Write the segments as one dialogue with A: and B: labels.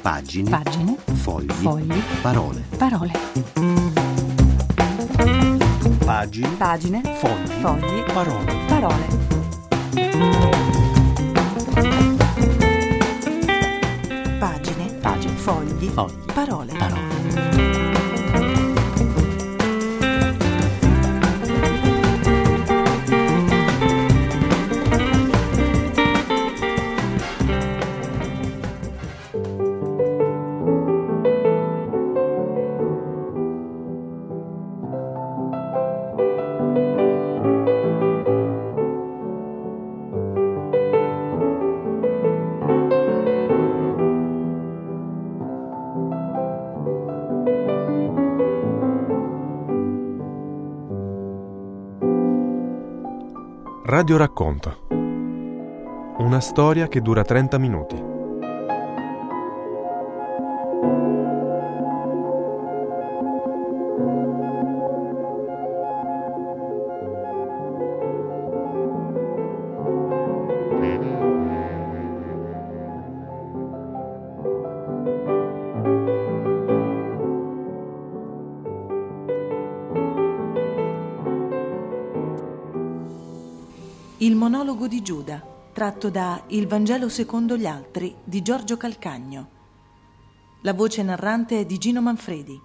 A: Pagine.
B: Pagine.
A: Fogli.
B: Fogli.
A: Parole.
B: Parole.
A: Pagine.
B: Pagine.
A: Fogli.
B: Fogli.
A: Parole.
B: Parole. Pagine.
A: Pagine.
B: Fogli.
A: Fogli.
B: Parole.
A: Parole.
C: Radio racconta. Una storia che dura 30 minuti.
B: Il monologo di Giuda, tratto da Il Vangelo secondo gli altri di Giorgio Calcagno. La voce narrante è di Gino Manfredi.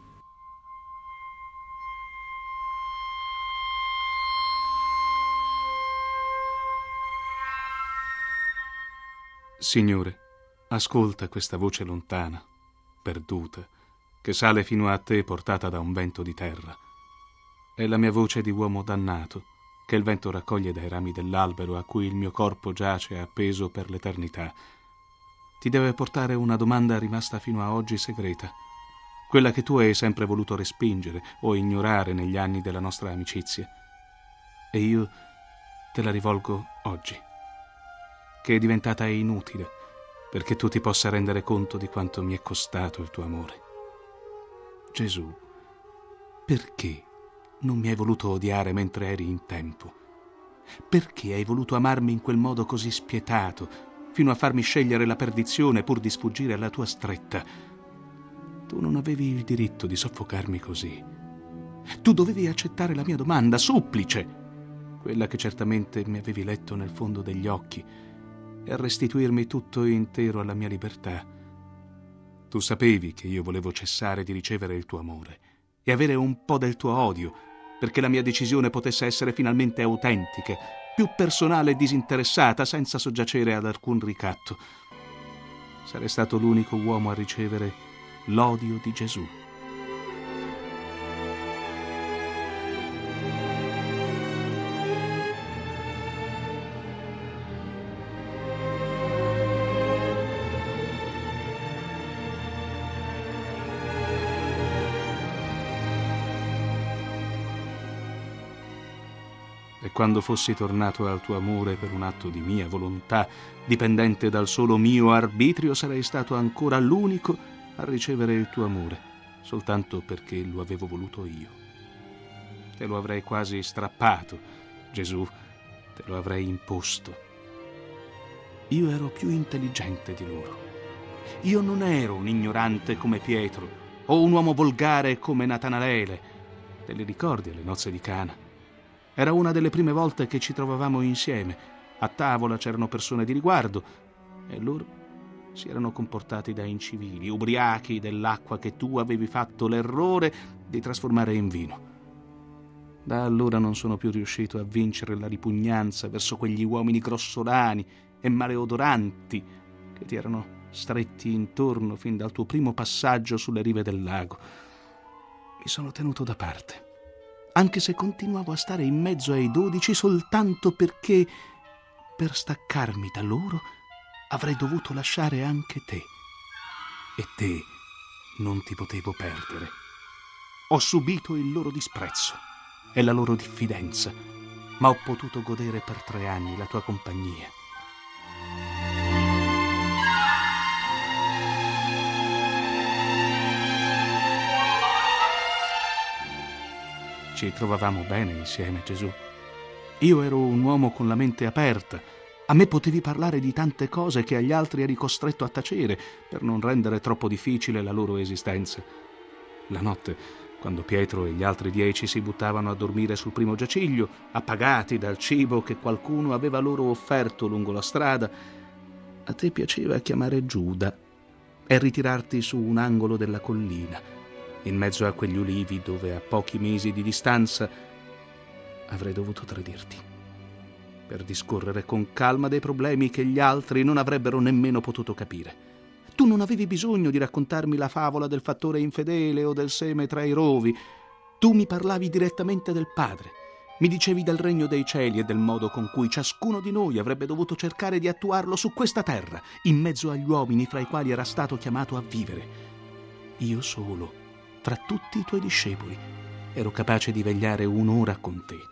D: Signore, ascolta questa voce lontana, perduta, che sale fino a te portata da un vento di terra. È la mia voce di uomo dannato, che il vento raccoglie dai rami dell'albero a cui il mio corpo giace appeso per l'eternità. Ti deve portare una domanda rimasta fino a oggi segreta, quella che tu hai sempre voluto respingere o ignorare negli anni della nostra amicizia. E io te la rivolgo oggi, che è diventata inutile, perché tu ti possa rendere conto di quanto mi è costato il tuo amore. Gesù, perché non mi hai voluto odiare mentre eri in tempo? Perché hai voluto amarmi in quel modo così spietato, fino a farmi scegliere la perdizione pur di sfuggire alla tua stretta? Tu non avevi il diritto di soffocarmi così. Tu dovevi accettare la mia domanda, supplice, quella che certamente mi avevi letto nel fondo degli occhi, e restituirmi tutto intero alla mia libertà. Tu sapevi che io volevo cessare di ricevere il tuo amore e avere un po' del tuo odio, perché la mia decisione potesse essere finalmente autentica, più personale e disinteressata, senza soggiacere ad alcun ricatto. Sarei stato l'unico uomo a ricevere l'odio di Gesù. E quando fossi tornato al tuo amore per un atto di mia volontà, dipendente dal solo mio arbitrio, sarei stato ancora l'unico a ricevere il tuo amore, soltanto perché lo avevo voluto io. Te lo avrei quasi strappato, Gesù, te lo avrei imposto. Io ero più intelligente di loro. Io non ero un ignorante come Pietro, o un uomo volgare come Natanaele. Te li ricordi alle nozze di Cana? Era una delle prime volte che ci trovavamo insieme. A tavola c'erano persone di riguardo e loro si erano comportati da incivili, ubriachi dell'acqua che tu avevi fatto l'errore di trasformare in vino. Da allora non sono più riuscito a vincere la ripugnanza verso quegli uomini grossolani e maleodoranti che ti erano stretti intorno fin dal tuo primo passaggio sulle rive del lago. Mi sono tenuto da parte, anche se continuavo a stare in mezzo ai 12 soltanto perché, per staccarmi da loro, avrei dovuto lasciare anche te. E te non ti potevo perdere. Ho subito il loro disprezzo e la loro diffidenza, ma ho potuto godere per 3 anni la tua compagnia. Ci trovavamo bene insieme, Gesù. Io ero un uomo con la mente aperta, A me potevi parlare di tante cose che agli altri eri costretto a tacere per non rendere troppo difficile la loro esistenza. La notte, quando Pietro e gli altri 10 si buttavano a dormire sul primo giaciglio, appagati dal cibo che qualcuno aveva loro offerto lungo la strada, a te piaceva chiamare Giuda e ritirarti su un angolo della collina, in mezzo a quegli ulivi dove a pochi mesi di distanza avrei dovuto tradirti, per discorrere con calma dei problemi che gli altri non avrebbero nemmeno potuto capire. Tu non avevi bisogno di raccontarmi la favola del fattore infedele o del seme tra i rovi. Tu mi parlavi direttamente del Padre. Mi dicevi del regno dei cieli e del modo con cui ciascuno di noi avrebbe dovuto cercare di attuarlo su questa terra, in mezzo agli uomini fra i quali era stato chiamato a vivere. Io solo, tra tutti i tuoi discepoli, ero capace di vegliare un'ora con te.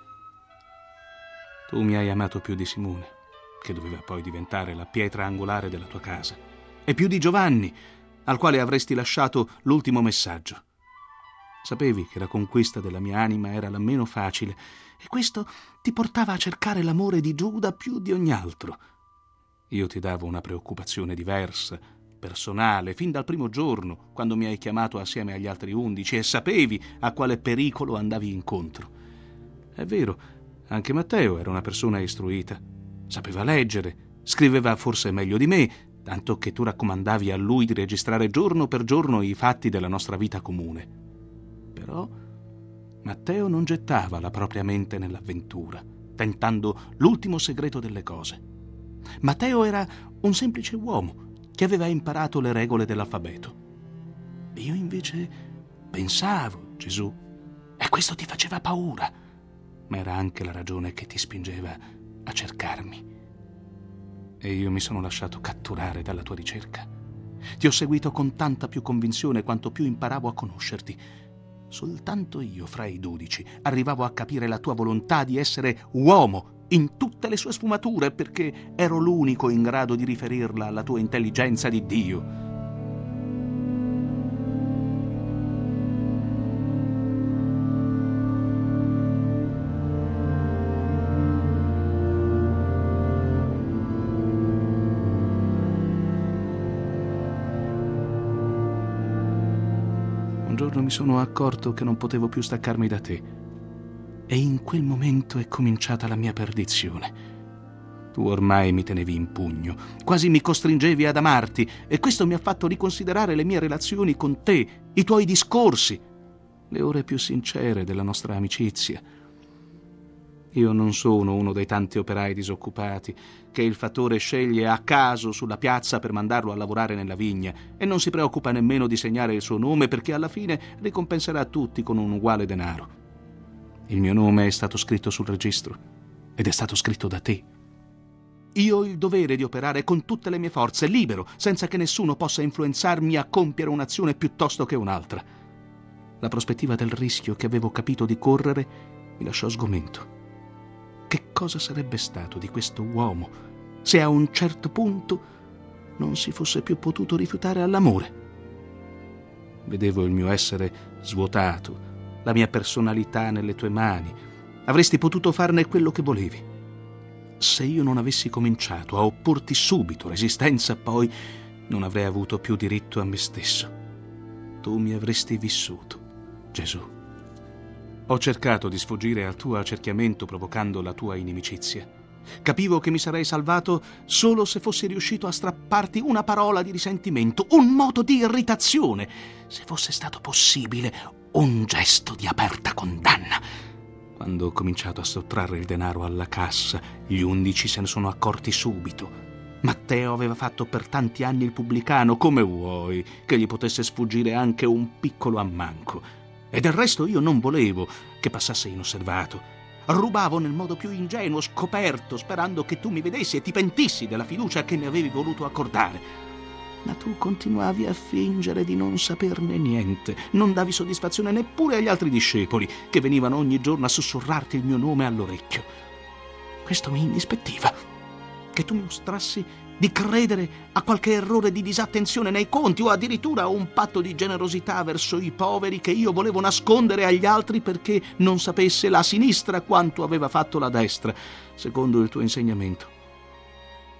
D: Tu mi hai amato più di Simone, che doveva poi diventare la pietra angolare della tua casa, e più di Giovanni, al quale avresti lasciato l'ultimo messaggio. Sapevi che la conquista della mia anima era la meno facile, e questo ti portava a cercare l'amore di Giuda più di ogni altro. Io ti davo una preoccupazione diversa, personale, fin dal primo giorno, quando mi hai chiamato assieme agli altri 11 e sapevi a quale pericolo andavi incontro. È vero, anche Matteo era una persona istruita. Sapeva leggere, scriveva forse meglio di me, tanto che tu raccomandavi a lui di registrare giorno per giorno i fatti della nostra vita comune. Però Matteo non gettava la propria mente nell'avventura, tentando l'ultimo segreto delle cose. Matteo era un semplice uomo che aveva imparato le regole dell'alfabeto. Io invece pensavo, Gesù, e questo ti faceva paura, ma era anche la ragione che ti spingeva a cercarmi. E io mi sono lasciato catturare dalla tua ricerca. Ti ho seguito con tanta più convinzione quanto più imparavo a conoscerti. Soltanto io, fra i 12, arrivavo a capire la tua volontà di essere uomo in tutte le sue sfumature, perché ero l'unico in grado di riferirla alla tua intelligenza di Dio. Un giorno mi sono accorto che non potevo più staccarmi da te, e in quel momento è cominciata la mia perdizione. Tu ormai mi tenevi in pugno, quasi mi costringevi ad amarti, e questo mi ha fatto riconsiderare le mie relazioni con te, i tuoi discorsi, le ore più sincere della nostra amicizia. Io non sono uno dei tanti operai disoccupati che il fattore sceglie a caso sulla piazza per mandarlo a lavorare nella vigna, e non si preoccupa nemmeno di segnare il suo nome, perché alla fine ricompenserà tutti con un uguale denaro. Il mio nome è stato scritto sul registro, ed è stato scritto da te. Io ho il dovere di operare con tutte le mie forze, libero, senza che nessuno possa influenzarmi a compiere un'azione piuttosto che un'altra. La prospettiva del rischio che avevo capito di correre mi lasciò sgomento. Che cosa sarebbe stato di questo uomo se a un certo punto non si fosse più potuto rifiutare all'amore? Vedevo il mio essere svuotato, la mia personalità nelle tue mani. Avresti potuto farne quello che volevi. Se io non avessi cominciato a opporti subito resistenza, poi non avrei avuto più diritto a me stesso. Tu mi avresti vissuto, Gesù. Ho cercato di sfuggire al tuo accerchiamento provocando la tua inimicizia. Capivo che mi sarei salvato solo se fossi riuscito a strapparti una parola di risentimento, un moto di irritazione, se fosse stato possibile un gesto di aperta condanna. Quando ho cominciato a sottrarre il denaro alla cassa, gli 11 se ne sono accorti subito. Matteo aveva fatto per tanti anni il pubblicano, come vuoi che gli potesse sfuggire anche un piccolo ammanco? E del resto io non volevo che passasse inosservato. Rubavo nel modo più ingenuo, scoperto, sperando che tu mi vedessi e ti pentissi della fiducia che mi avevi voluto accordare. Ma tu continuavi a fingere di non saperne niente, non davi soddisfazione neppure agli altri discepoli, che venivano ogni giorno a sussurrarti il mio nome all'orecchio. Questo mi indispettiva, che tu mostrassi di credere a qualche errore di disattenzione nei conti, o addirittura a un patto di generosità verso i poveri che io volevo nascondere agli altri perché non sapesse la sinistra quanto aveva fatto la destra, secondo il tuo insegnamento.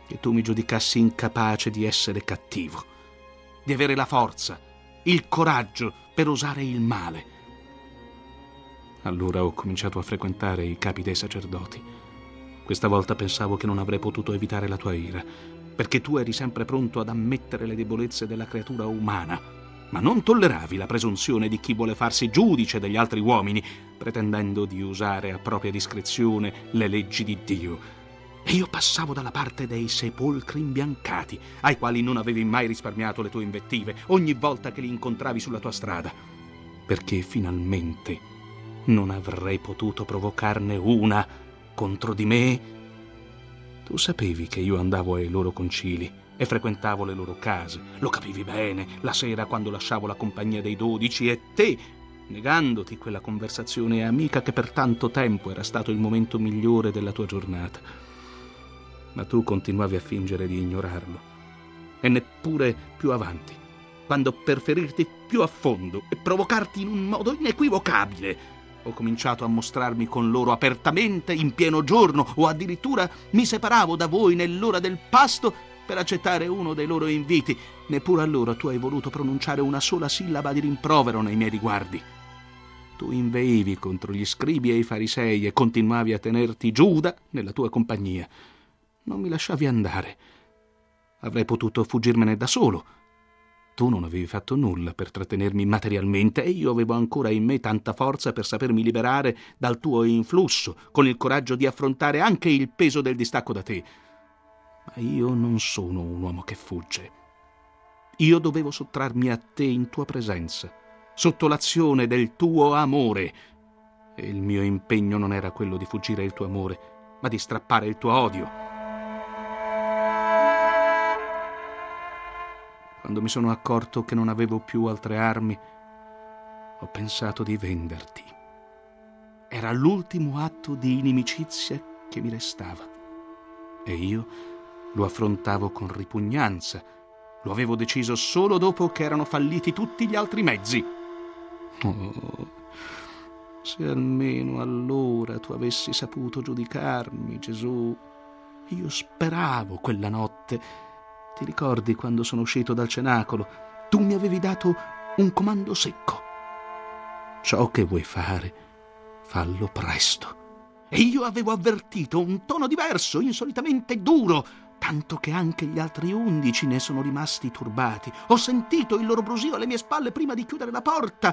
D: che tu mi giudicassi incapace di essere cattivo, di avere la forza, il coraggio per osare il male. Allora ho cominciato a frequentare i capi dei sacerdoti. Questa volta pensavo che non avrei potuto evitare la tua ira, perché tu eri sempre pronto ad ammettere le debolezze della creatura umana, ma non tolleravi la presunzione di chi vuole farsi giudice degli altri uomini, pretendendo di usare a propria discrezione le leggi di Dio. E io passavo dalla parte dei sepolcri imbiancati, ai quali non avevi mai risparmiato le tue invettive ogni volta che li incontravi sulla tua strada, perché finalmente non avrei potuto provocarne una contro di me. Tu sapevi che io andavo ai loro concili e frequentavo le loro case, lo capivi bene la sera quando lasciavo la compagnia dei 12 e te, negandoti quella conversazione amica che per tanto tempo era stato il momento migliore della tua giornata. Ma tu continuavi a fingere di ignorarlo. E neppure più avanti, quando per ferirti più a fondo e provocarti in un modo inequivocabile, ho cominciato a mostrarmi con loro apertamente in pieno giorno, o addirittura mi separavo da voi nell'ora del pasto per accettare uno dei loro inviti. Neppure allora tu hai voluto pronunciare una sola sillaba di rimprovero nei miei riguardi. Tu inveivi contro gli scribi e i farisei e continuavi a tenerti Giuda nella tua compagnia. Non mi lasciavi andare. Avrei potuto fuggirmene da solo. Tu non avevi fatto nulla per trattenermi materialmente e io avevo ancora in me tanta forza per sapermi liberare dal tuo influsso, con il coraggio di affrontare anche il peso del distacco da te. Ma io non sono un uomo che fugge. Io dovevo sottrarmi a te in tua presenza, sotto l'azione del tuo amore. E il mio impegno non era quello di fuggire il tuo amore, ma di strappare il tuo odio. Quando mi sono accorto che non avevo più altre armi, ho pensato di venderti. Era l'ultimo atto di inimicizia che mi restava. E io lo affrontavo con ripugnanza. Lo avevo deciso solo dopo che erano falliti tutti gli altri mezzi. Oh, se almeno allora tu avessi saputo giudicarmi, Gesù. Io speravo quella notte. Ti ricordi quando sono uscito dal cenacolo? Tu mi avevi dato un comando secco. Ciò che vuoi fare, fallo presto. E io avevo avvertito un tono diverso, insolitamente duro, tanto che anche gli altri 11 ne sono rimasti turbati. Ho sentito il loro brusio alle mie spalle prima di chiudere la porta.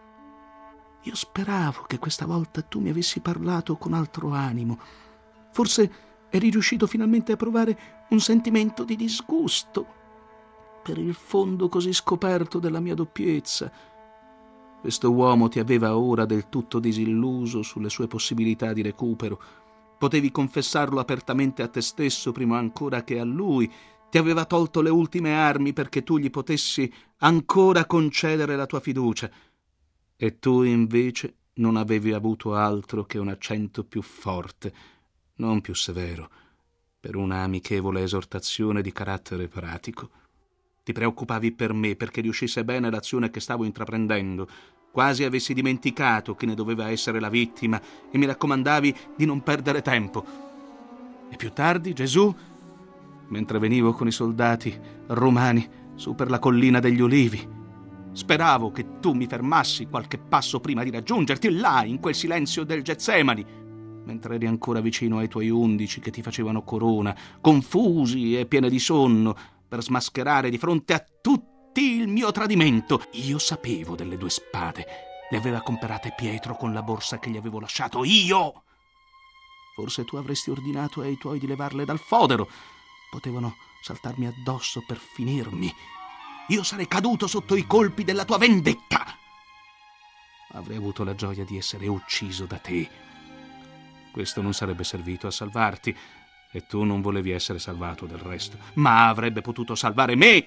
D: Io speravo che questa volta tu mi avessi parlato con altro animo. Forse eri riuscito finalmente a provare un sentimento di disgusto per il fondo così scoperto della mia doppiezza. Questo uomo ti aveva ora del tutto disilluso sulle sue possibilità di recupero. Potevi confessarlo apertamente a te stesso prima ancora che a lui. Ti aveva tolto le ultime armi perché tu gli potessi ancora concedere la tua fiducia. E tu invece non avevi avuto altro che un accento più forte, non più severo, per una amichevole esortazione di carattere pratico. Ti preoccupavi per me perché riuscisse bene l'azione che stavo intraprendendo, quasi avessi dimenticato chi ne doveva essere la vittima, e mi raccomandavi di non perdere tempo. E più tardi, Gesù, mentre venivo con i soldati romani su per la collina degli Ulivi, speravo che tu mi fermassi qualche passo prima di raggiungerti, là, in quel silenzio del Getsemani, mentre eri ancora vicino ai tuoi 11 che ti facevano corona, confusi e pieni di sonno, per smascherare di fronte a tutti il mio tradimento. Io sapevo delle 2 spade. Le aveva comperate Pietro con la borsa che gli avevo lasciato io. Forse tu avresti ordinato ai tuoi di levarle dal fodero. Potevano saltarmi addosso per finirmi. Io sarei caduto sotto i colpi della tua vendetta. Avrei avuto la gioia di essere ucciso da te. Questo non sarebbe servito a salvarti, e tu non volevi essere salvato del resto, ma avrebbe potuto salvare me,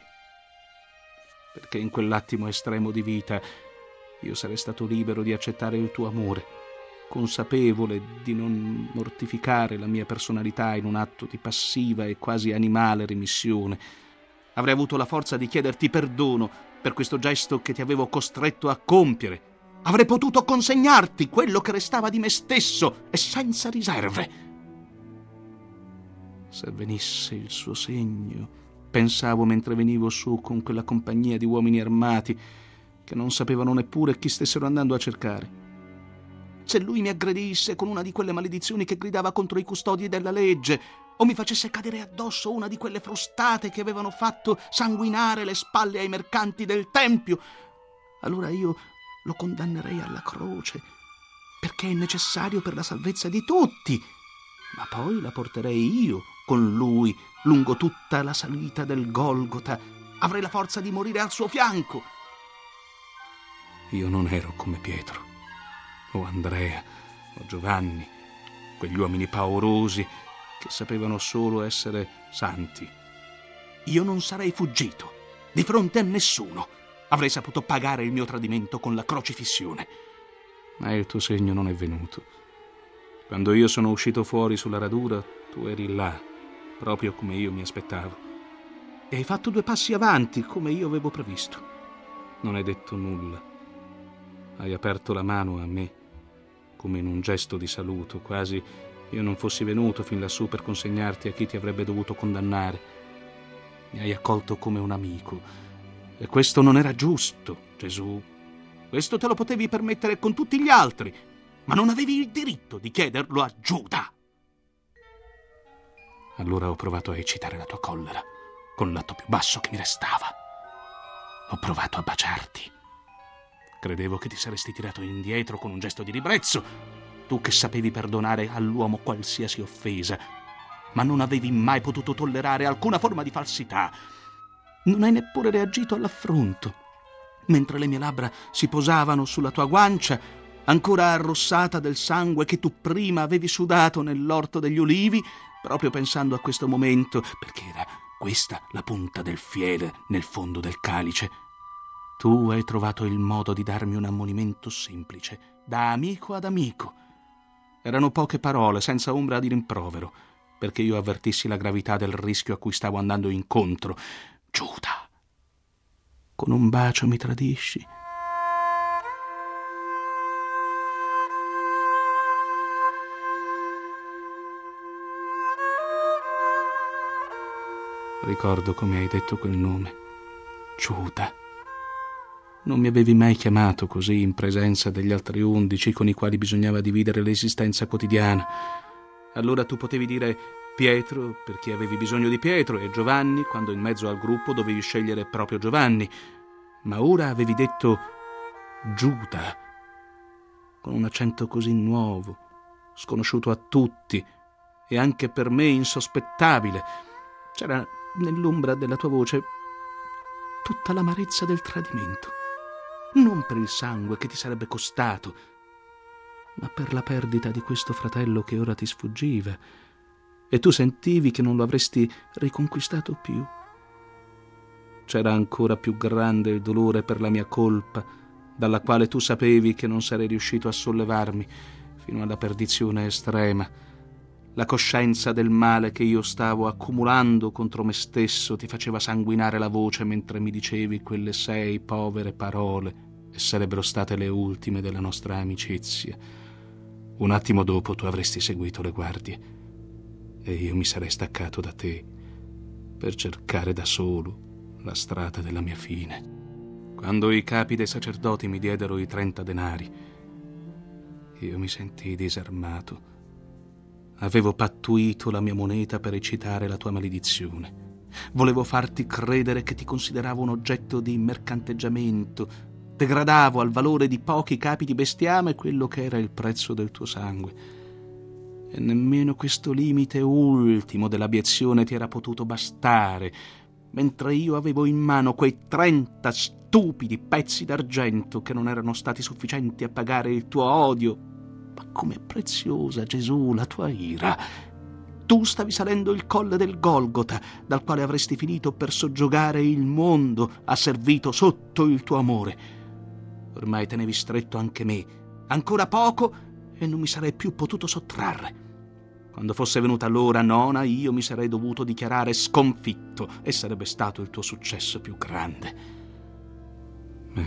D: perché in quell'attimo estremo di vita io sarei stato libero di accettare il tuo amore, consapevole di non mortificare la mia personalità in un atto di passiva e quasi animale remissione. Avrei avuto la forza di chiederti perdono per questo gesto che ti avevo costretto a compiere. Avrei potuto consegnarti quello che restava di me stesso e senza riserve. Se venisse il suo segno, pensavo mentre venivo su con quella compagnia di uomini armati che non sapevano neppure chi stessero andando a cercare. Se lui mi aggredisse con una di quelle maledizioni che gridava contro i custodi della legge, o mi facesse cadere addosso una di quelle frustate che avevano fatto sanguinare le spalle ai mercanti del tempio, allora io lo condannerei alla croce, perché è necessario per la salvezza di tutti, ma poi la porterei io con lui lungo tutta la salita del Golgota. Avrei la forza di morire al suo fianco. Io non ero come Pietro, o Andrea, o Giovanni, quegli uomini paurosi che sapevano solo essere santi. Io non sarei fuggito di fronte a nessuno. Avrei saputo pagare il mio tradimento con la crocifissione. Ma il tuo segno non è venuto. Quando io sono uscito fuori sulla radura, tu eri là, proprio come io mi aspettavo. E hai fatto 2 passi avanti, come io avevo previsto. Non hai detto nulla. Hai aperto la mano a me, come in un gesto di saluto, quasi io non fossi venuto fin lassù per consegnarti a chi ti avrebbe dovuto condannare. Mi hai accolto come un amico. E questo non era giusto, Gesù. Questo te lo potevi permettere con tutti gli altri, ma non avevi il diritto di chiederlo a Giuda. Allora ho provato a eccitare la tua collera, con l'atto più basso che mi restava. Ho provato a baciarti. Credevo che ti saresti tirato indietro con un gesto di ribrezzo, tu che sapevi perdonare all'uomo qualsiasi offesa, ma non avevi mai potuto tollerare alcuna forma di falsità. Non hai neppure reagito all'affronto, mentre le mie labbra si posavano sulla tua guancia, ancora arrossata del sangue che tu prima avevi sudato nell'orto degli ulivi, proprio pensando a questo momento, perché era questa la punta del fiele nel fondo del calice. Tu hai trovato il modo di darmi un ammonimento semplice, da amico ad amico. Erano poche parole, senza ombra di rimprovero, perché io avvertissi la gravità del rischio a cui stavo andando incontro. Giuda, con un bacio mi tradisci. Ricordo come hai detto quel nome, Giuda. Non mi avevi mai chiamato così in presenza degli altri 11 con i quali bisognava dividere l'esistenza quotidiana. Allora tu potevi dire Pietro perché avevi bisogno di Pietro e Giovanni quando in mezzo al gruppo dovevi scegliere proprio Giovanni. Ma ora avevi detto Giuda, con un accento così nuovo, sconosciuto a tutti e anche per me insospettabile. C'era nell'ombra della tua voce tutta l'amarezza del tradimento. Non per il sangue che ti sarebbe costato, ma per la perdita di questo fratello che ora ti sfuggiva, e tu sentivi che non lo avresti riconquistato più. C'era ancora più grande il dolore per la mia colpa, dalla quale tu sapevi che non sarei riuscito a sollevarmi fino alla perdizione estrema. La coscienza del male che io stavo accumulando contro me stesso ti faceva sanguinare la voce mentre mi dicevi quelle 6 povere parole, e sarebbero state le ultime della nostra amicizia. Un attimo dopo tu avresti seguito le guardie e io mi sarei staccato da te per cercare da solo la strada della mia fine. Quando i capi dei sacerdoti mi diedero i 30 denari, io mi sentii disarmato. Avevo pattuito la mia moneta per eccitare la tua maledizione. Volevo farti credere che ti consideravo un oggetto di mercanteggiamento. Degradavo al valore di pochi capi di bestiame quello che era il prezzo del tuo sangue. E nemmeno questo limite ultimo dell'abiezione ti era potuto bastare, mentre io avevo in mano quei 30 stupidi pezzi d'argento che non erano stati sufficienti a pagare il tuo odio. Ma com'è preziosa, Gesù, la tua ira! Tu stavi salendo il colle del Golgota, dal quale avresti finito per soggiogare il mondo, asservito sotto il tuo amore. Ormai tenevi stretto anche me, ancora poco, e non mi sarei più potuto sottrarre. Quando fosse venuta l'ora nona, io mi sarei dovuto dichiarare sconfitto, e sarebbe stato il tuo successo più grande. Ma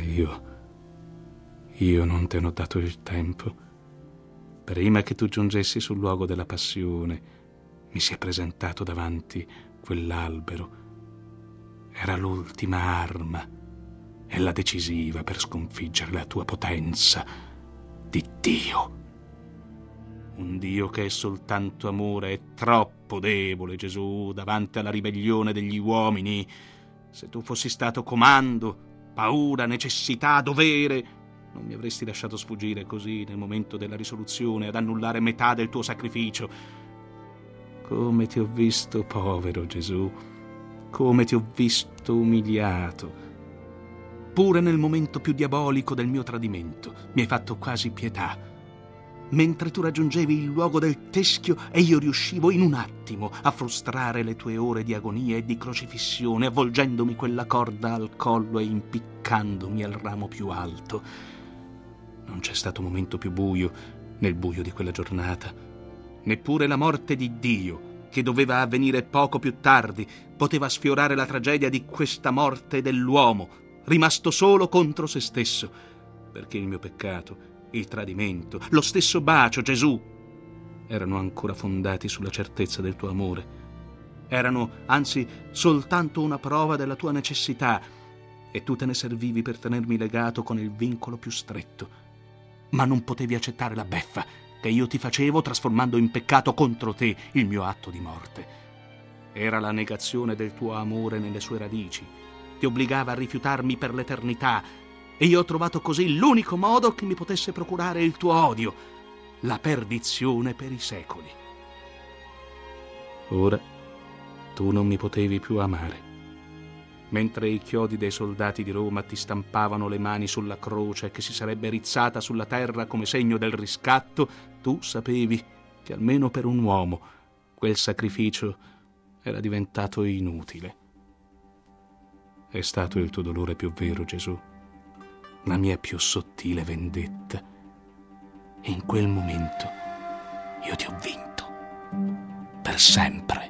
D: io non te ne ho dato il tempo. Prima che tu giungessi sul luogo della passione, mi si è presentato davanti quell'albero. Era l'ultima arma e la decisiva per sconfiggere la tua potenza di Dio. Un Dio che è soltanto amore e troppo debole, Gesù, davanti alla ribellione degli uomini. Se tu fossi stato comando, paura, necessità, dovere, non mi avresti lasciato sfuggire così nel momento della risoluzione ad annullare metà del tuo sacrificio. Come ti ho visto povero, Gesù, come ti ho visto umiliato. Pure nel momento più diabolico del mio tradimento mi hai fatto quasi pietà. Mentre tu raggiungevi il luogo del teschio e io riuscivo in un attimo a frustrare le tue ore di agonia e di crocifissione, avvolgendomi quella corda al collo e impiccandomi al ramo più alto. Non c'è stato momento più buio nel buio di quella giornata. Neppure la morte di Dio, che doveva avvenire poco più tardi, poteva sfiorare la tragedia di questa morte dell'uomo, rimasto solo contro se stesso, perché il mio peccato, il tradimento, lo stesso bacio, Gesù, erano ancora fondati sulla certezza del tuo amore. Erano, anzi, soltanto una prova della tua necessità, e tu te ne servivi per tenermi legato con il vincolo più stretto. Ma non potevi accettare la beffa che io ti facevo trasformando in peccato contro te il mio atto di morte. Era la negazione del tuo amore nelle sue radici. Ti obbligava a rifiutarmi per l'eternità, e io ho trovato così l'unico modo che mi potesse procurare il tuo odio, la perdizione per i secoli. Ora tu non mi potevi più amare. Mentre i chiodi dei soldati di Roma ti stampavano le mani sulla croce che si sarebbe rizzata sulla terra come segno del riscatto, tu sapevi che almeno per un uomo quel sacrificio era diventato inutile. È stato il tuo dolore più vero, Gesù, la mia più sottile vendetta. E in quel momento io ti ho vinto per sempre.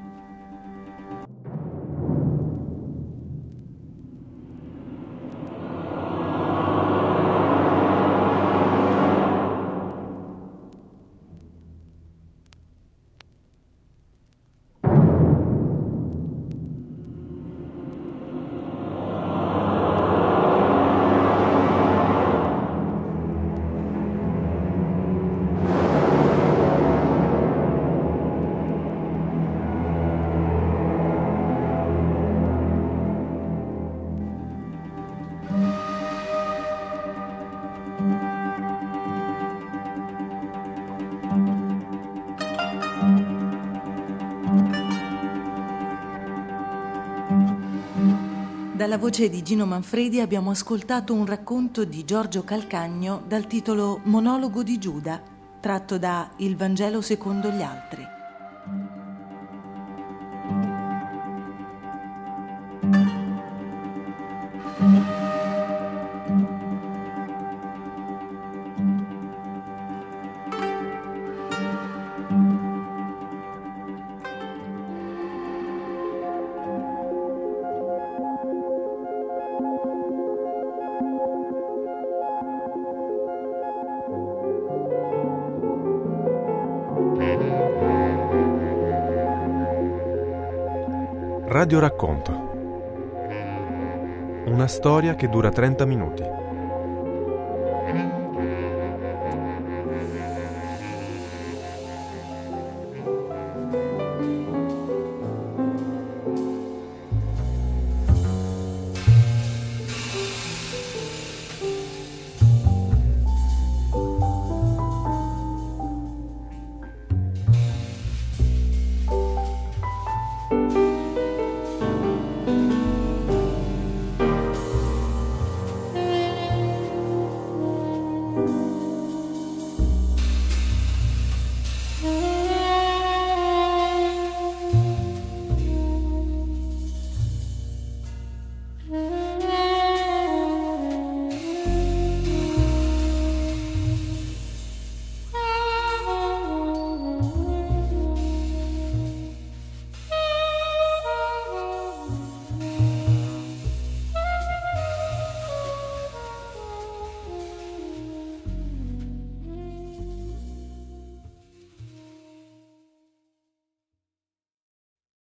B: Dalla voce di Gino Manfredi abbiamo ascoltato un racconto di Giorgio Calcagno dal titolo Monologo di Giuda, tratto da Il Vangelo secondo gli altri.
C: Radio Racconto. Una storia che dura 30 minuti.